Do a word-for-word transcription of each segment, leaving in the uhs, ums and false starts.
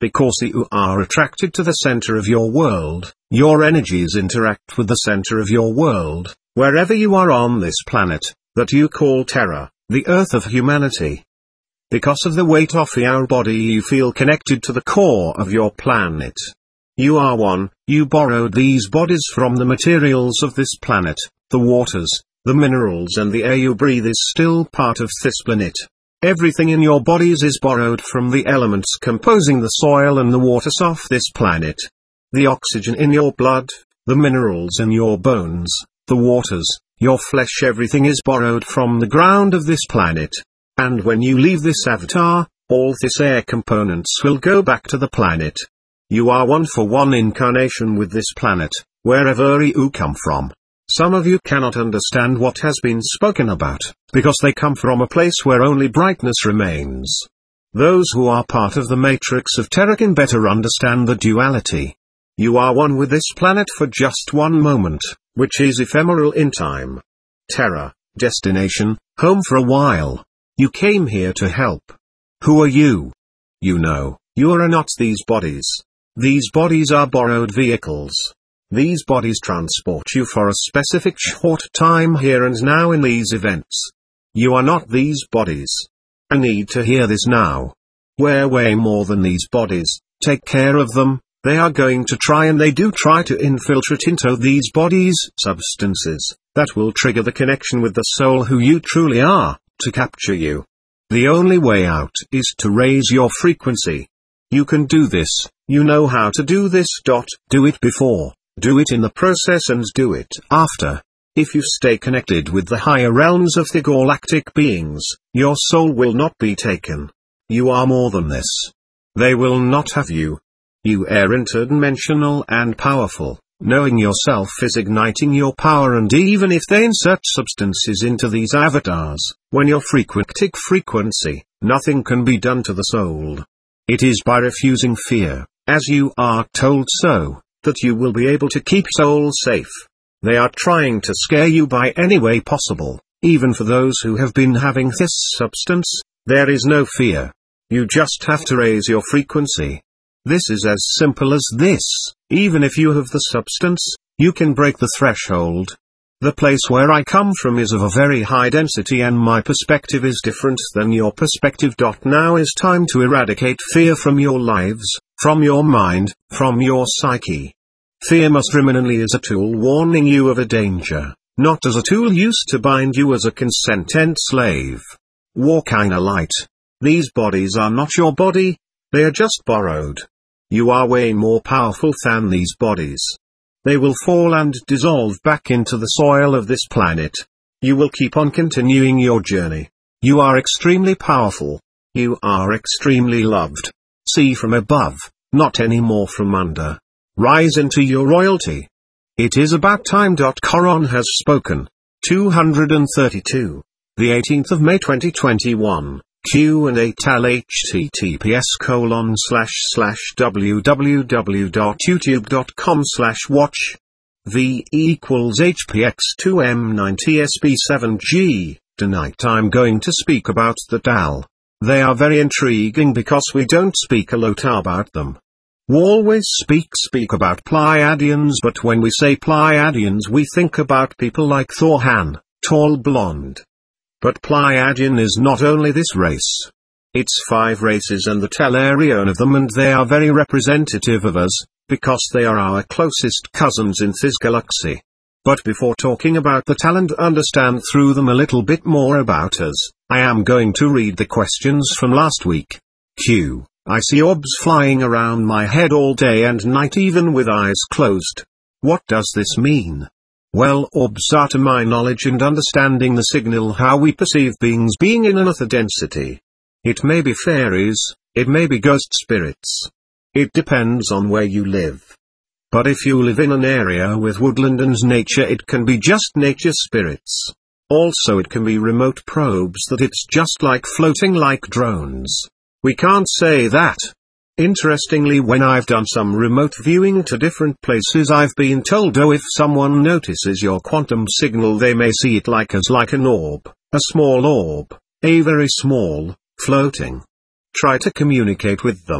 because you are attracted to the center of your world. Your energies interact with the center of your world, wherever you are on this planet, that you call Terra, the earth of humanity. Because of the weight of your body, you feel connected to the core of your planet. You are one. You borrowed these bodies from the materials of this planet. The waters, the minerals and the air you breathe is still part of this planet. Everything in your bodies is borrowed from the elements composing the soil and the waters of this planet. The oxygen in your blood, the minerals in your bones, the waters, your flesh, everything is borrowed from the ground of this planet. And when you leave this avatar, all this air components will go back to the planet. You are one for one incarnation with this planet, wherever you come from. Some of you cannot understand what has been spoken about, because they come from a place where only brightness remains. Those who are part of the matrix of Terra can better understand the duality. You are one with this planet for just one moment, which is ephemeral in time. Terra, destination, home for a while. You came here to help. Who are you? You know, you are not these bodies. These bodies are borrowed vehicles. These bodies transport you for a specific short time here and now in these events. You are not these bodies. I need to hear this now. We're way more than these bodies. Take care of them. They are going to try, and they do try, to infiltrate into these bodies substances that will trigger the connection with the soul who you truly are, to capture you. The only way out is to raise your frequency. You can do this. You know how to do this. Do it before. Do it in the process and do it after. If you stay connected with the higher realms of the galactic beings, your soul will not be taken. You are more than this. They will not have you. You are interdimensional and powerful. Knowing yourself is igniting your power, and even if they insert substances into these avatars, when your frequentic frequency, nothing can be done to the soul. It is by refusing fear, as you are told so, that you will be able to keep soul safe. They are trying to scare you by any way possible. Even for those who have been having this substance, there is no fear. You just have to raise your frequency. This is as simple as this. Even if you have the substance, you can break the threshold. The place where I come from is of a very high density, and my perspective is different than your perspective. Now is time to eradicate fear from your lives, from your mind, from your psyche. Fear must remain only as a tool warning you of a danger, not as a tool used to bind you as a consentant slave. Walk in a light. These bodies are not your body. They are just borrowed. You are way more powerful than these bodies. They will fall and dissolve back into the soil of this planet. You will keep on continuing your journey. You are extremely powerful. You are extremely loved. See from above, not any more from under. Rise into your royalty. It is about time. Coron has spoken. two hundred thirty-two. The eighteenth of May twenty twenty-one. Q and A tal https colon slash slash www.youtube.com slash watch v equals hpx2m90sb7g. Tonight I'm going to speak about the Tal. They are very intriguing because we don't speak a lot about them. We always speak speak about Pleiadians, but when we say Pleiadians we think about people like Thorhan, tall blonde. But Pleiadian is not only this race. It's five races and the Tellurian of them, and they are very representative of us, because they are our closest cousins in this galaxy. But before talking about the Tal and understand through them a little bit more about us, I am going to read the questions from last week. Q. I see orbs flying around my head all day and night, even with eyes closed. What does this mean? Well, orbs are, to my knowledge and understanding, the signal how we perceive beings being in another density. It may be fairies, it may be ghost spirits. It depends on where you live. But if you live in an area with woodland and nature, it can be just nature spirits. Also it can be remote probes that it's just like floating like drones. We can't say that. Interestingly, when I've done some remote viewing to different places, I've been told, oh, if someone notices your quantum signal, they may see it like as like an orb, a small orb, a very small, floating. Try to communicate with them,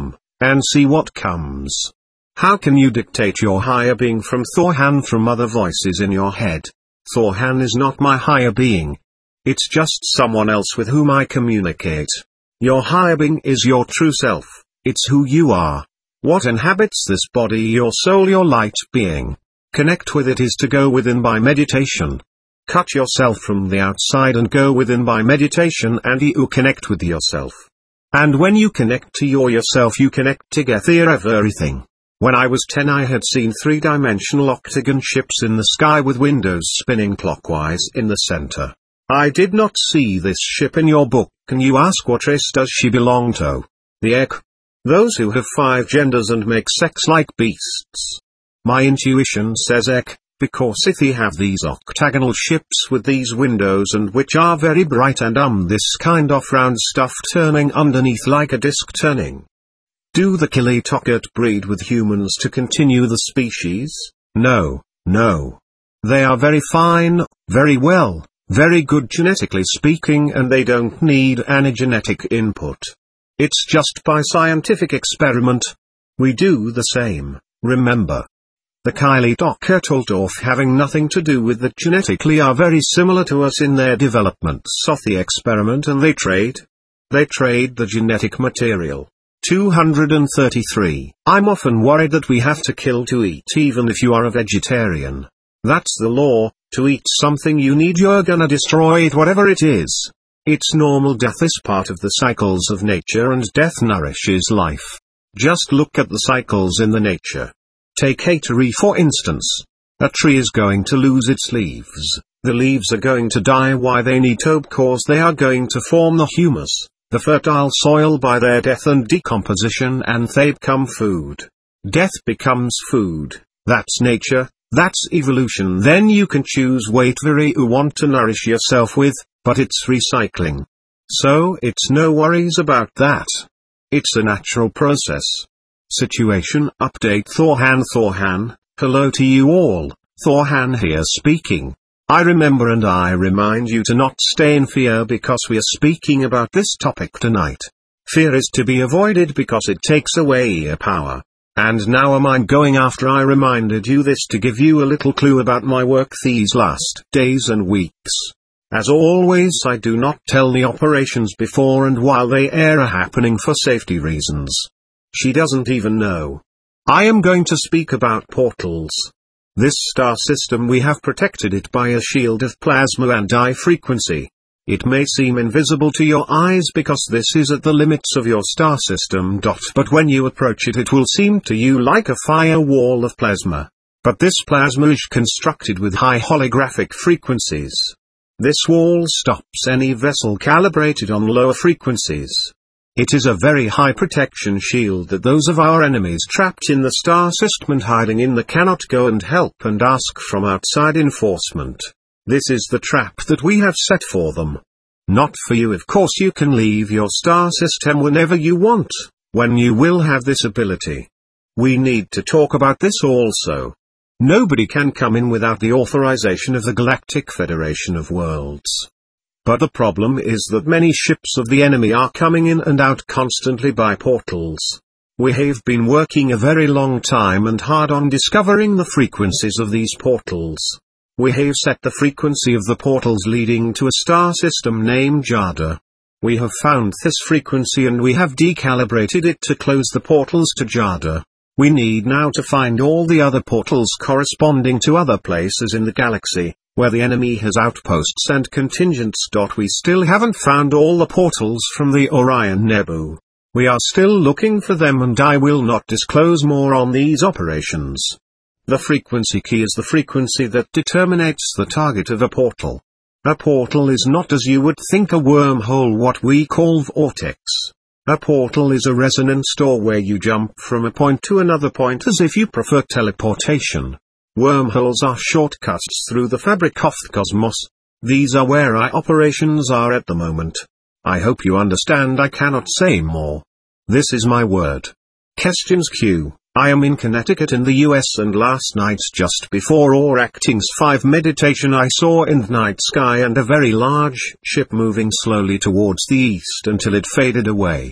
and see what comes. How can you dictate your higher being from Thor-Han from other voices in your head? Thor-Han is not my higher being. It's just someone else with whom I communicate. Your higher being is your true self, it's who you are. What inhabits this body? Your soul, your light being. Connect with it is to go within by meditation. Cut yourself from the outside and go within by meditation, and you connect with yourself. And when you connect to your yourself, you connect together everything. When I was ten, I had seen three-dimensional octagon ships in the sky with windows spinning clockwise in the center. I did not see this ship in your book. Can you ask what race does she belong to? The egg. Those who have five genders and make sex like beasts. My intuition says egg, because if they have these octagonal ships with these windows and which are very bright and um this kind of round stuff turning underneath like a disc turning. Do the Kilitokat breed with humans to continue the species? No, no. They are very fine, very well, very good genetically speaking, and they don't need any genetic input. It's just by scientific experiment. We do the same, remember. The Kilitokat, although having nothing to do with that genetically, are very similar to us in their developments of the experiment, and they trade. They trade the genetic material. two hundred thirty-three. I'm often worried that we have to kill to eat, even if you are a vegetarian. That's the law. To eat something you need, you're gonna destroy it, whatever it is. It's normal. Death is part of the cycles of nature, and death nourishes life. Just look at the cycles in the nature. Take a tree for instance. A tree is going to lose its leaves. The leaves are going to die. Why? They need to, because they are going to form the humus, the fertile soil, by their death and decomposition, and they become food. Death becomes food. That's nature, that's evolution. Then you can choose whatever you want to nourish yourself with, but it's recycling. So it's no worries about that. It's a natural process. Situation update. Thor-Han. Thor-Han, hello to you all. Thor-Han here speaking. I remember and I remind you to not stay in fear, because we are speaking about this topic tonight. Fear is to be avoided because it takes away your power. And now am I going after I reminded you this to give you a little clue about my work these last days and weeks. As always, I do not tell the operations before and while they are happening for safety reasons. She doesn't even know. I am going to speak about portals. This star system, we have protected it by a shield of plasma and high frequency. It may seem invisible to your eyes because this is at the limits of your star system. But when you approach it, it will seem to you like a firewall of plasma. But this plasma is constructed with high holographic frequencies. This wall stops any vessel calibrated on lower frequencies. It is a very high protection shield that those of our enemies trapped in the star system and hiding in the cannot go and help and ask from outside enforcement. This is the trap that we have set for them. Not for you. Of course you can leave your star system whenever you want, when you will have this ability. We need to talk about this also. Nobody can come in without the authorization of the Galactic Federation of Worlds. But the problem is that many ships of the enemy are coming in and out constantly by portals. We have been working a very long time and hard on discovering the frequencies of these portals. We have set the frequency of the portals leading to a star system named Jada. We have found this frequency and we have decalibrated it to close the portals to Jada. We need now to find all the other portals corresponding to other places in the galaxy, where the enemy has outposts and contingents. We still haven't found all the portals from the Orion Nebu. We are still looking for them, and I will not disclose more on these operations. The frequency key is the frequency that determines the target of a portal. A portal is not, as you would think, a wormhole, what we call vortex. A portal is a resonance door where you jump from a point to another point as if you prefer teleportation. Wormholes are shortcuts through the fabric of the cosmos. These are where our operations are at the moment. I hope you understand. I cannot say more. This is my word. Questions Q. I am in Connecticut in the U S, and last night just before our Actings five meditation I saw in the night sky and a very large ship moving slowly towards the east until it faded away.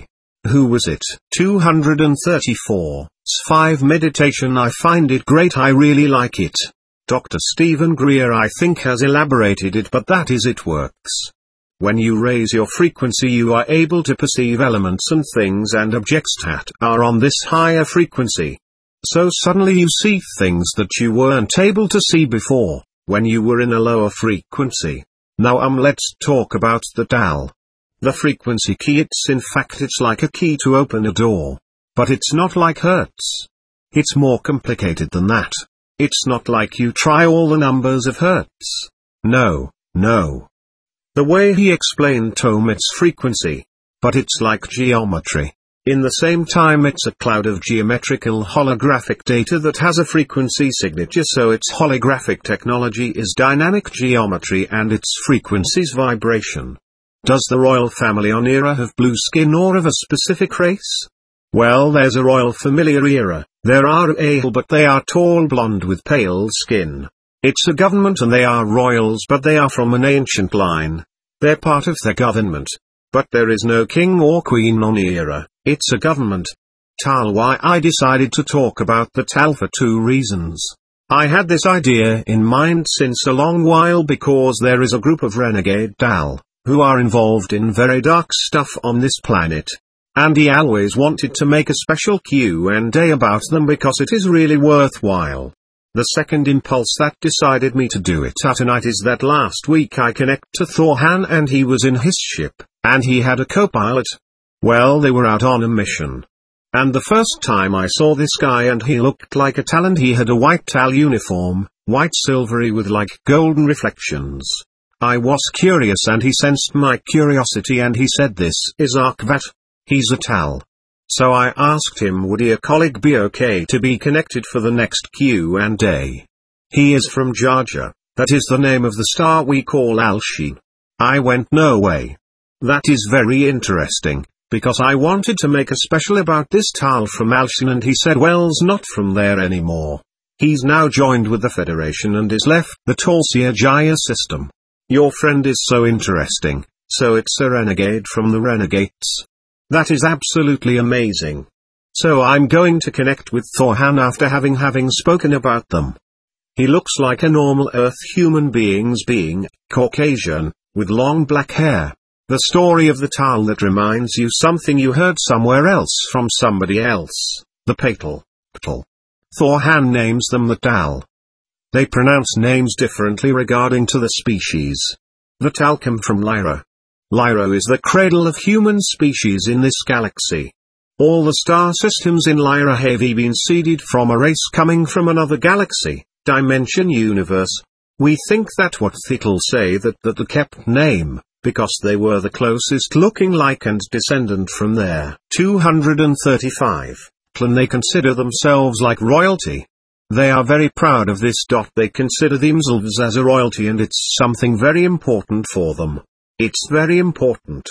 Who was it? two hundred thirty-four. S five meditation. I find it great. I really like it. Doctor Stephen Greer I think has elaborated it, but that is it works. When you raise your frequency you are able to perceive elements and things and objects that are on this higher frequency. So suddenly you see things that you weren't able to see before, when you were in a lower frequency. Now um let's talk about the Tao. The frequency key, it's in fact it's like a key to open a door. But it's not like Hertz. It's more complicated than that. It's not like you try all the numbers of Hertz. No, no. The way he explained Tom, it's frequency. But it's like geometry. In the same time it's a cloud of geometrical holographic data that has a frequency signature, so its holographic technology is dynamic geometry and its frequency's vibration. Does the royal family on Era have blue skin or of a specific race? Well, there's a royal familiar Era, there are Ahel but they are tall blonde with pale skin. It's a government and they are royals but they are from an ancient line. They're part of their government. But there is no king or queen on Era, it's a government. Tal. Why I decided to talk about the Tal for two reasons. I had this idea in mind since a long while because there is a group of renegade Tal who are involved in very dark stuff on this planet. And he always wanted to make a special Q and A about them because it is really worthwhile. The second impulse that decided me to do it tonight is that last week I connect to Thorhan and he was in his ship, and he had a co-pilot. Well, they were out on a mission. And the first time I saw this guy and he looked like a Tal and he had a white Tal uniform, white silvery with like golden reflections. I was curious and he sensed my curiosity and he said this is Arkvat. He's a Tal. So I asked him would he a colleague be okay to be connected for the next Q and A. He is from Jarja, that is the name of the star we call Alsheen. I went no way. That is very interesting, because I wanted to make a special about this Tal from Alsheen and he said well's not from there anymore. He's now joined with the Federation and is left the Talsia Jaya system. Your friend is so interesting, so it's a renegade from the Renegades. That is absolutely amazing. So I'm going to connect with Thorhan after having having spoken about them. He looks like a normal Earth human being's being, Caucasian, with long black hair. The story of the Tal that reminds you something you heard somewhere else from somebody else, the Patel. Patel. Thorhan names them the Tal. They pronounce names differently regarding to the species. The Tal come from Lyra. Lyra is the cradle of human species in this galaxy. All the star systems in Lyra have been seeded from a race coming from another galaxy, dimension universe. We think that what Thittel say that that the kept name, because they were the closest looking like and descendant from there. two hundred thirty-five, clan they consider themselves like royalty. They are very proud of this. They consider themselves as a royalty and it's something very important for them. It's very important.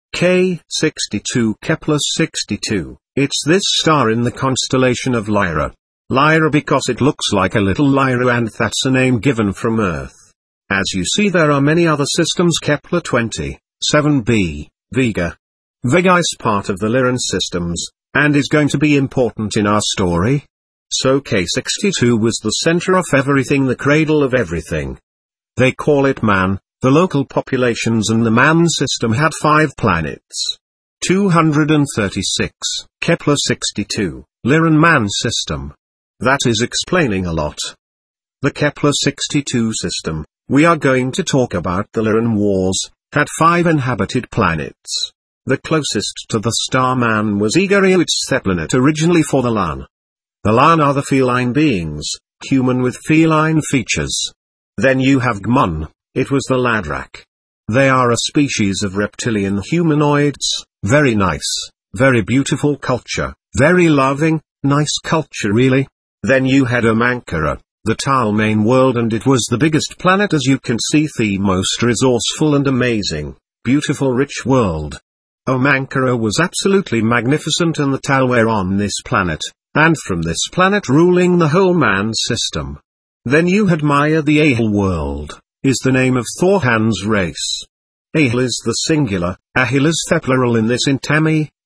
K sixty-two Kepler sixty-two, it's this star in the constellation of Lyra. Lyra because it looks like a little Lyra and that's a name given from Earth. As you see there are many other systems. Kepler twenty, seven b, Vega. Vega is part of the Lyran systems, and is going to be important in our story. So K sixty-two was the center of everything, the cradle of everything. They call it Man. The local populations and the Man system had five planets. two hundred thirty-six, Kepler sixty-two, Lyran Man system. That is explaining a lot. The Kepler sixty-two system, we are going to talk about the Lyran Wars, had five inhabited planets. The closest to the star Man was Igari, its planet originally for the Lan. The Lan are the feline beings, human with feline features. Then you have Gmun. It was the Ladrak. They are a species of reptilian humanoids, very nice, very beautiful culture, very loving, nice culture really. Then you had Omankara, the Tal main world, and it was the biggest planet as you can see, the most resourceful and amazing, beautiful rich world. Omankara was absolutely magnificent and the Tal were on this planet, and from this planet ruling the whole Man system. Then you had Maya, the Ahel world. Is the name of Thorhan's race. Ahel is the singular, Ahel is the plural in this in Tami,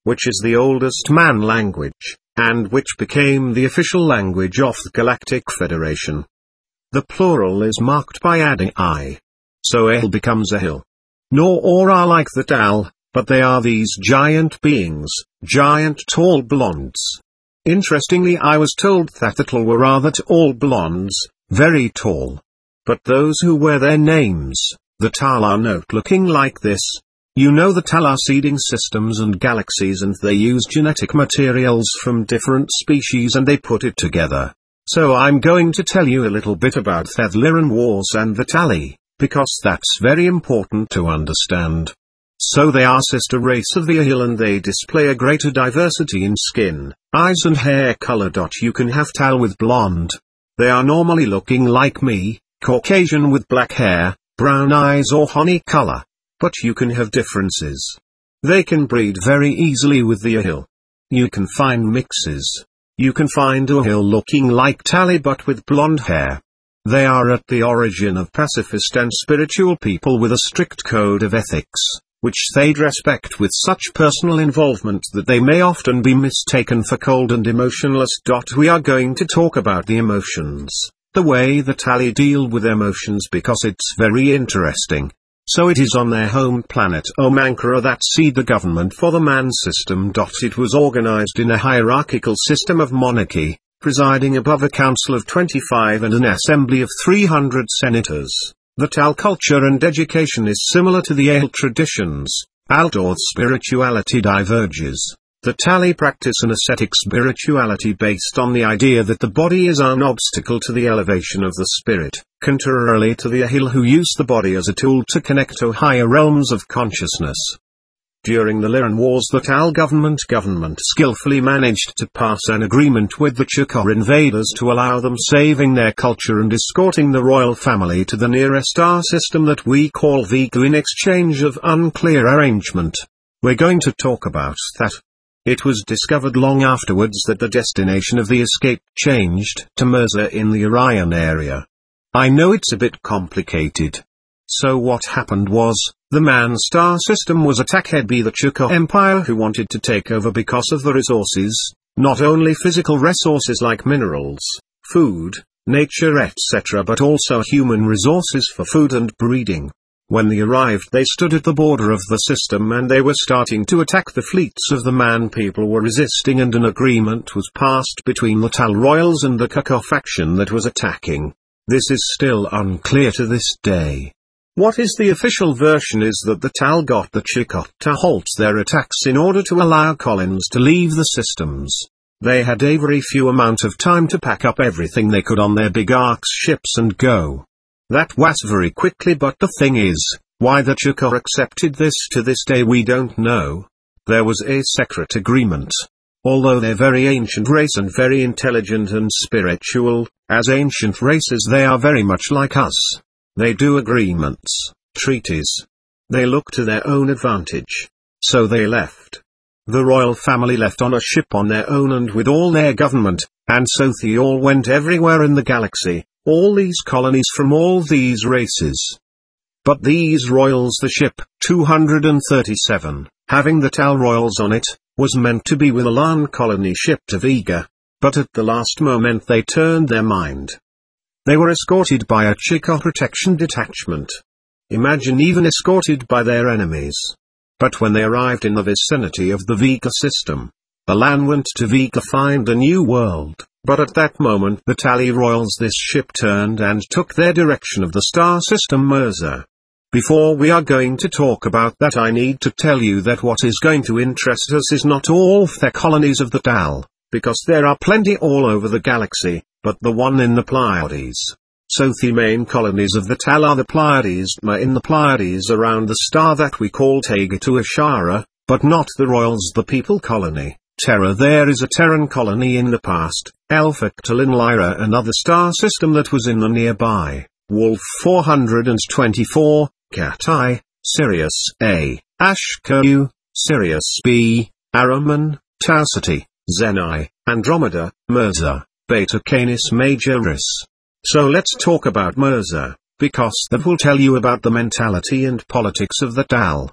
which is the oldest man language, and which became the official language of the Galactic Federation. The plural is marked by adding I. So Ahil becomes Ahil. Nor or are like the Tal, but they are these giant beings, giant tall blondes. Interestingly, I was told that the Tal were rather tall blondes, very tall. But those who wear their names, the Tal, are not looking like this. You know, the Tal are seeding systems and galaxies, and they use genetic materials from different species and they put it together. So I'm going to tell you a little bit about the Lyran Wars and the Tali, because that's very important to understand. So they are sister race of the Ahil, and they display a greater diversity in skin, eyes and hair color. You can have Tal with blonde. They are normally looking like me, Caucasian with black hair, brown eyes or honey color. But you can have differences. They can breed very easily with the Ahil. You can find mixes. You can find Ahil looking like Tali but with blonde hair. They are at the origin of pacifist and spiritual people with a strict code of ethics, which they'd respect with such personal involvement that they may often be mistaken for cold and emotionless. We are going to talk about the emotions, the way the Tali deal with emotions, because it's very interesting. So it is on their home planet Omankara that seed the government for the man system. It was organized in a hierarchical system of monarchy, presiding above a council of twenty-five and an assembly of three hundred senators. The Tal culture and education is similar to the Ahil traditions, although spirituality diverges. The Tali practice an ascetic spirituality based on the idea that the body is an obstacle to the elevation of the spirit, contrarily to the Ahil, who use the body as a tool to connect to higher realms of consciousness. During the Lyran Wars, the Tal government government skillfully managed to pass an agreement with the Chukar invaders to allow them saving their culture and escorting the royal family to the nearest star system that we call Vega in exchange of unclear arrangement. We're going to talk about that. It was discovered long afterwards that the destination of the escape changed to Mirza in the Orion area. I know it's a bit complicated. So what happened was, the man star system was attacked by the Chukar Empire, who wanted to take over because of the resources, not only physical resources like minerals, food, nature et cetera, but also human resources for food and breeding. When they arrived, they stood at the border of the system and they were starting to attack the fleets of the man. People were resisting and an agreement was passed between the Tal royals and the Chukar faction that was attacking. This is still unclear to this day. What is the official version is that the Tal got the Chukar to halt their attacks in order to allow Collins to leave the systems. They had a very few amount of time to pack up everything they could on their big Arx ships and go. That was very quickly, but the thing is, why the Chukar accepted this to this day we don't know. There was a secret agreement. Although they're very ancient race and very intelligent and spiritual, as ancient races they are very much like us. They do agreements, treaties. They look to their own advantage. So they left. The royal family left on a ship on their own and with all their government, and so they all went everywhere in the galaxy. All these colonies from all these races. But these royals, the ship, two hundred thirty-seven, having the Tal royals on it, was meant to be with a Lan colony ship to Vega. But at the last moment they turned their mind. They were escorted by a Chukar protection detachment. Imagine, even escorted by their enemies. But when they arrived in the vicinity of the Vega system, the Lan went to Vega find a new world. But at that moment the Tali royals this ship turned and took their direction of the star system Mirza. Before we are going to talk about that, I need to tell you that what is going to interest us is not all the colonies of the Tal, because there are plenty all over the galaxy, but the one in the Pleiades. So the main colonies of the Tal are the Pleiades, in the Pleiades around the star that we call Tegatu Ashara, but not the royals, the people colony. Terra. There is a Terran colony in the past, Alpha-Ctalin Lyra, another star system that was in the nearby, Wolf four hundred twenty-four, Cat-I, Sirius A, Ashku, Sirius B, Araman, Tau Ceti, Zeni, Andromeda, Mirza, Beta Canis Majoris. So let's talk about Mirza, because that will tell you about the mentality and politics of the Tal.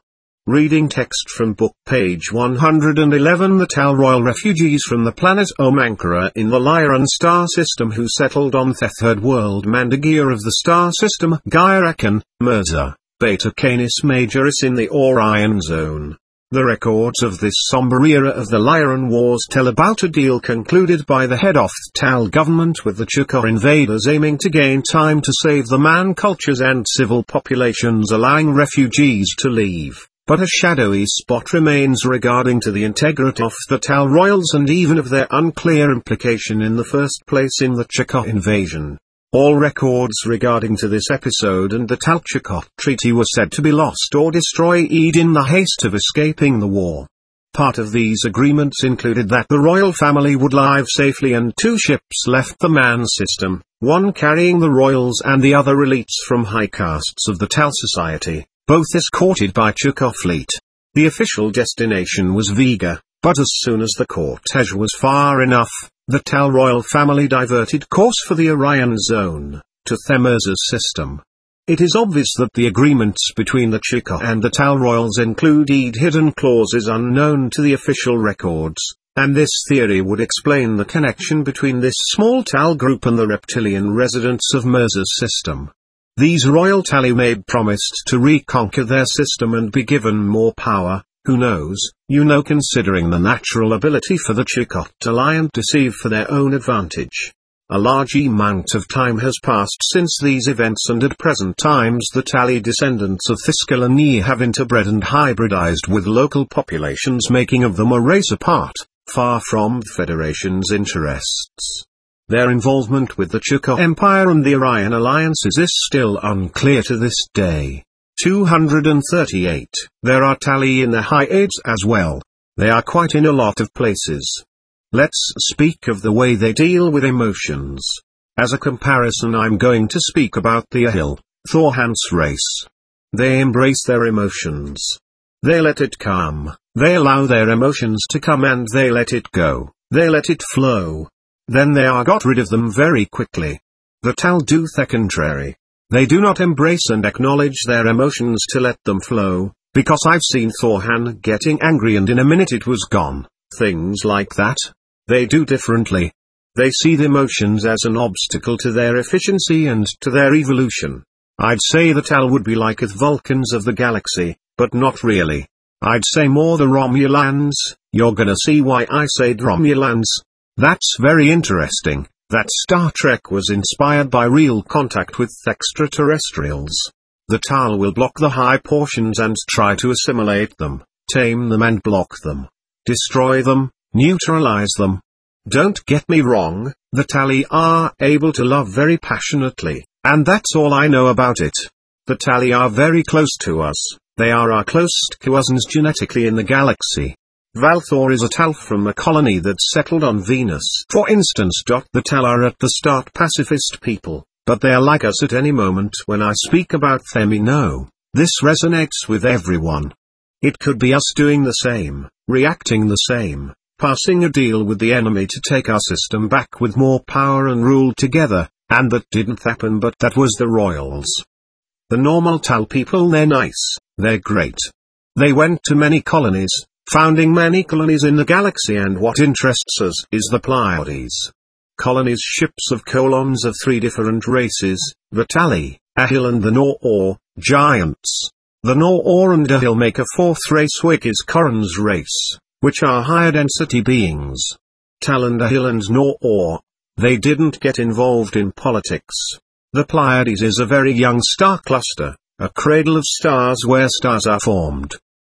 Reading text from book page one hundred eleven. The Tal royal refugees from the planet Omankara in the Lyran star system who settled on the third world Mandagia of the star system Gyarakan, Mirza, Beta Canis Majoris in the Orion zone. The records of this somber era of the Lyran Wars tell about a deal concluded by the head of the Tal government with the Chukar invaders aiming to gain time to save the man cultures and civil populations, allowing refugees to leave. But a shadowy spot remains regarding to the integrity of the Tal royals and even of their unclear implication in the first place in the Chukar invasion. All records regarding to this episode and the Tal-Chukar treaty were said to be lost or destroyed in the haste of escaping the war. Part of these agreements included that the royal family would live safely and two ships left the man system, one carrying the royals and the other elites from high castes of the Tal society, both escorted by Chukar fleet. The official destination was Vega, but as soon as the cortege was far enough, the Tal royal family diverted course for the Orion zone, to Themirza's system. It is obvious that the agreements between the Chukar and the Tal royals include hidden clauses unknown to the official records, and this theory would explain the connection between this small Tal group and the reptilian residents of Mirza's system. These royal Tali may promised to reconquer their system and be given more power, who knows, you know, considering the natural ability for the Chukar to lie and deceive for their own advantage. A large amount of time has passed since these events, and at present times the Tali descendants of Thessaloniki have interbred and hybridized with local populations, making of them a race apart, far from the Federation's interests. Their involvement with the Chukar Empire and the Orion alliances is still unclear to this day. two hundred thirty-eight. There are Tali in the high aids as well. They are quite in a lot of places. Let's speak of the way they deal with emotions. As a comparison, I'm going to speak about the Ahil, Thorhan's race. They embrace their emotions. They let it come. They allow their emotions to come and they let it go. They let it flow. Then they are got rid of them very quickly. The Tal do the contrary. They do not embrace and acknowledge their emotions to let them flow, because I've seen Thorhan getting angry and in a minute it was gone, things like that. They do differently. They see the emotions as an obstacle to their efficiency and to their evolution. I'd say the Tal would be like the Vulcans of the galaxy, but not really. I'd say more the Romulans. You're gonna see why I say Romulans. That's very interesting, that Star Trek was inspired by real contact with extraterrestrials. The Tal will block the high portions and try to assimilate them, tame them and block them. Destroy them, neutralize them. Don't get me wrong, the Tali are able to love very passionately, and that's all I know about it. The Tali are very close to us. They are our closest cousins genetically in the galaxy. Valthor is a Tal from a colony that settled on Venus, for instance. The Tal are at the start pacifist people, but they are like us at any moment. When I speak about them, you know, this resonates with everyone. It could be us doing the same, reacting the same, passing a deal with the enemy to take our system back with more power and rule together, and that didn't happen, but that was the royals. The normal Tal people, they're nice, they're great. They went to many colonies, founding many colonies in the galaxy, and what interests us is the Pleiades. Colonies, ships of colons of three different races, the Tali, Ahil and the Nor, giants. The Nor and Ahil make a fourth race, which is Corran's race, which are higher density beings. Tal and Ahil and Nor, they didn't get involved in politics. The Pleiades is a very young star cluster, a cradle of stars where stars are formed.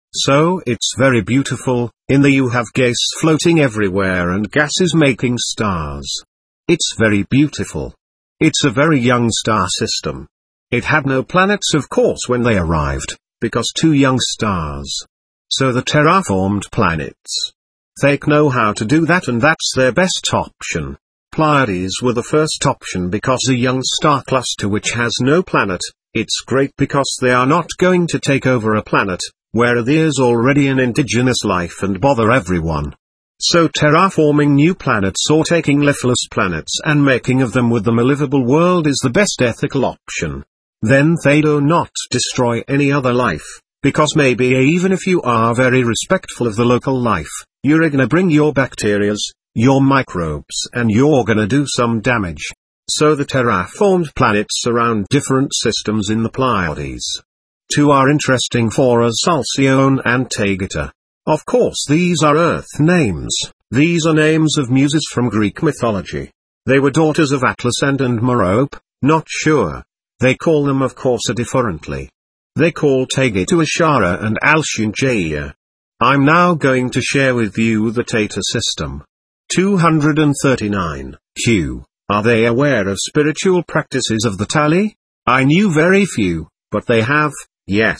So it's very beautiful. In the you have gas floating everywhere and gases making stars. It's very beautiful. It's a very young star system. It had no planets, of course, when they arrived, because too young stars. So the terraformed planets. They know how to do that, and that's their best option. Pleiades were the first option because a young star cluster which has no planet. It's great because they are not going to take over a planet where there's already an indigenous life and bother everyone. So terraforming new planets or taking lifeless planets and making of them with them a livable world is the best ethical option. Then they do not destroy any other life, Because maybe even if you are very respectful of the local life, you're gonna bring your bacterias, your microbes, and you're gonna do some damage. So the terraformed planets surround different systems in the Pleiades. Two are interesting for us, Alcyone and Taygeta. Of course these are Earth names, these are names of muses from Greek mythology. They were daughters of Atlas and and Merope, not sure. They call them of course differently. They call Taygeta Ashara and Alcyone Gaia. I'm now going to share with you the Tata system. two hundred thirty-nine. Q. Are they aware of spiritual practices of the Tali? I knew very few, but they have, yes.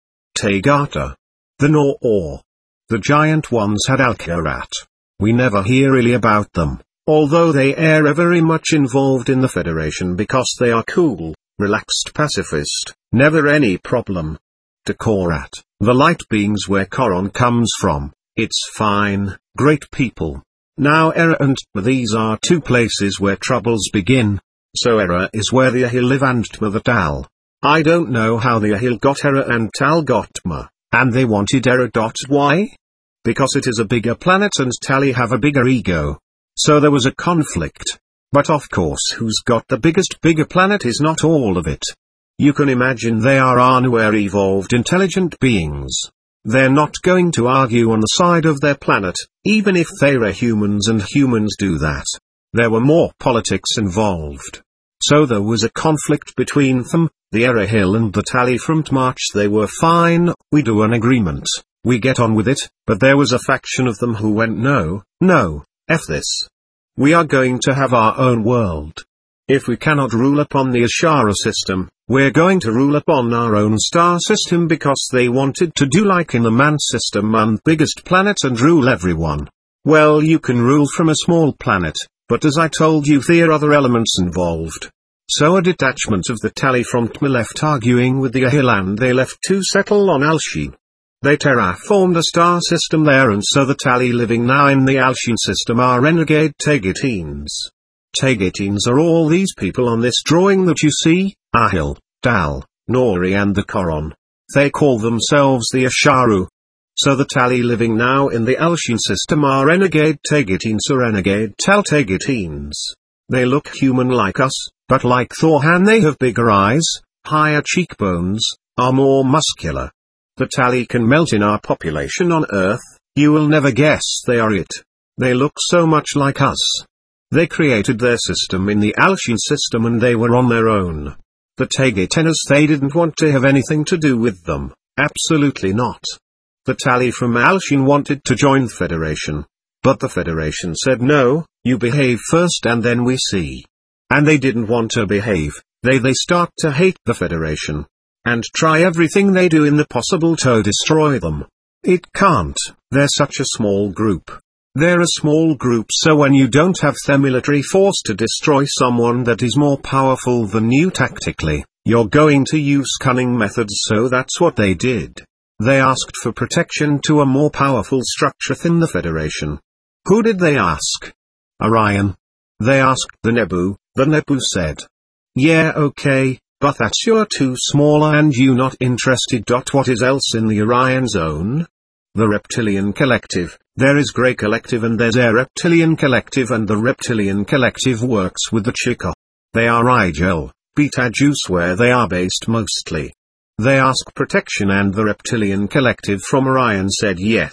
Taygeta. The Noor. The giant ones had Alcarat. We never hear really about them, although they are very much involved in the Federation because they are cool, relaxed pacifist, never any problem. Takorat. The light beings where Koron comes from, it's fine, great people. Now Era and Tma, these are two places where troubles begin. So Era is where the Ahil live and Tma the Tal. I don't know how the Ahil got Era and Tal got Tma, and they wanted Era. Why? Because it is a bigger planet and Tali have a bigger ego. So there was a conflict. But of course who's got the biggest bigger planet is not all of it. You can imagine they are Anu-ware evolved intelligent beings. They're not going to argue on the side of their planet, even if they're humans and humans do that. There were more politics involved. So there was a conflict between them, the Erahil and the Tali from Tmarch. They were fine, we do an agreement, we get on with it, but there was a faction of them who went no, no, F this. We are going to have our own world. If we cannot rule upon the Ashara system, we're going to rule upon our own star system because they wanted to do like in the Man system and biggest planet and rule everyone. Well, you can rule from a small planet, but as I told you there are other elements involved. So a detachment of the Tali from Tma left arguing with the Ahil and they left to settle on Alcyone. They terraformed a star system there and so the Tali living now in the Alcyone system are renegade Taygeteans. Taygeteans are all these people on this drawing that you see, Ahil, Dal, Nori and the Koron. They call themselves the Asharu. So the Tali living now in the Alcyone system are renegade Taygeteans or renegade Tal Taygeteans. They look human like us, but like Thorhan they have bigger eyes, higher cheekbones, are more muscular. The Tali can melt in our population on Earth, you will never guess they are it. They look so much like us. They created their system in the Alcyone system and they were on their own. The Taygeteans they didn't want to have anything to do with them, absolutely not. The Tali from Alcyone wanted to join the Federation. But the Federation said no, you behave first and then we see. And they didn't want to behave, they they start to hate the Federation. And try everything they do in the possible to destroy them. It can't, they're such a small group. They're a small group so when you don't have the military force to destroy someone that is more powerful than you tactically, you're going to use cunning methods so that's what they did. They asked for protection to a more powerful structure than the Federation. Who did they ask? Orion. They asked the Nebu, the Nebu said. Yeah okay, but that's you're too small and you not interested. What is else in the Orion zone? The Reptilian Collective. There is Grey Collective and there's a Reptilian Collective and the Reptilian Collective works with the Chika. They are Igel, Betelgeuse where they are based mostly. They ask protection and the Reptilian Collective from Orion said yes,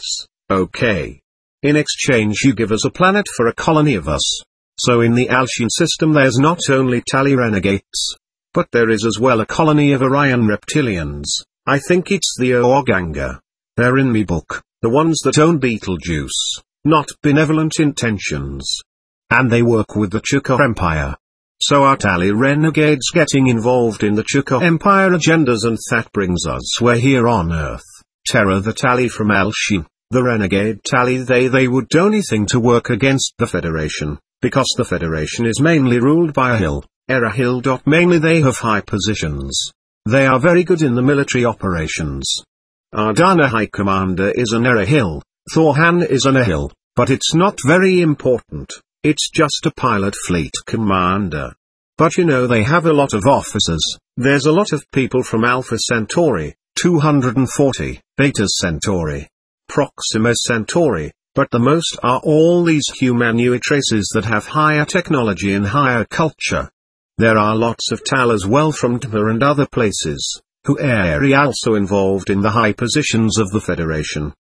okay. In exchange you give us a planet for a colony of us. So in the Alcyone system there's not only Tali renegades, but there is as well a colony of Orion reptilians. I think it's the Organga. They're in me book, the ones that own Betelgeuse, not benevolent intentions. And they work with the Chukka Empire. So are Tali renegades getting involved in the Chukka Empire agendas and that brings us where here on Earth, Terra the Tali from Alcyone, the renegade Tali they they would do anything to work against the Federation, because the Federation is mainly ruled by Ahil, Erahil. Mainly they have high positions. They are very good in the military operations. Ardana High Commander is an Erahil, Thorhan is an Ahil, but it's not very important, it's just a pilot fleet commander. But you know they have a lot of officers, there's a lot of people from Alpha Centauri, two hundred forty, Beta Centauri, Proxima Centauri, but the most are all these humanoid races that have higher technology and higher culture. There are lots of Tal as well from Tma and other places, who are also involved in the high positions of the Federation.